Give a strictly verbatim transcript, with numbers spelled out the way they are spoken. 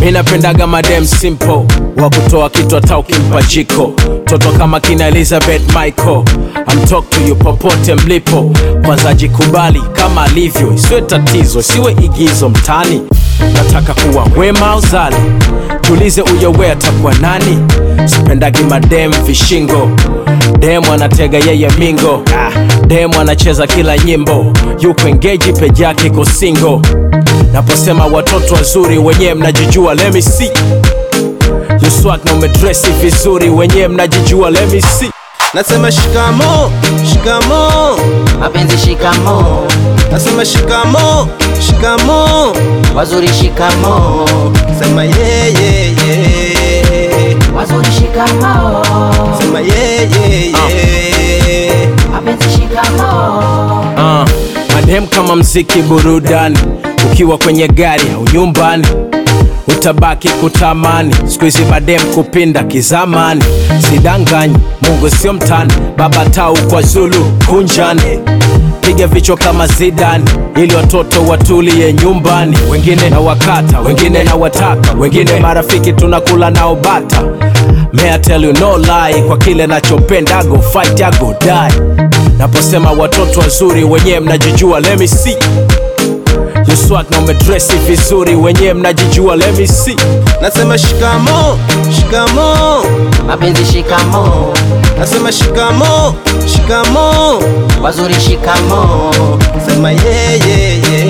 Mina pendaga madem simple, wa kutoa kitu hata ukimpa jiko. Toto kama kina Elizabeth Michael, I'm talk to you popote mlipo. Kwanza jikubali kama alivyo, isiwe tatizo, siwe igizo mtani. Nataka kuwa wema uzali, tulize uyo we atakuwa nani. Sipendagi madem vishingo, demu anatega yeye mingo. Demu anacheza kila nyimbo, yuko engage page yake ko single. Naposema watoto wazuri wenye mnajijua, let me see. You swag na umedressi vizuri wenye mnajijua, let me see. Nasema shikamo, shikamo, mapenzi shikamo. Nasema shikamo, shikamo, wazuri shikamo. Sema yeah yeah yeah, wazuri shikamo. Sema yeah yeah yeah, mapenzi shikamo. uh, Madem kama mziki burudani, ukiwa kwenye gari au nyumbani utabaki kutamani. Squeeze madem kupinda kizamani, sidanganyi Mungu sio mtani. Baba tau kwa Zulu kunjani, piga vichwa kama Zidane ili watoto watulie nyumbani. Wengine na wakata, wengine na wataka, wengine marafiki tunakula nao bata. May I tell you no lie, kwa kile nachopenda go fight ya go die. Naposema watoto wazuri wenye mnajijua, let me see. You swag na umedressi vizuri wenye mnajijua, let me see. Nasema shikamo, shikamo, mapenzi shikamo. Nasema shikamo, shikamo, wazuri shikamo. Sema yeah yeah yeah,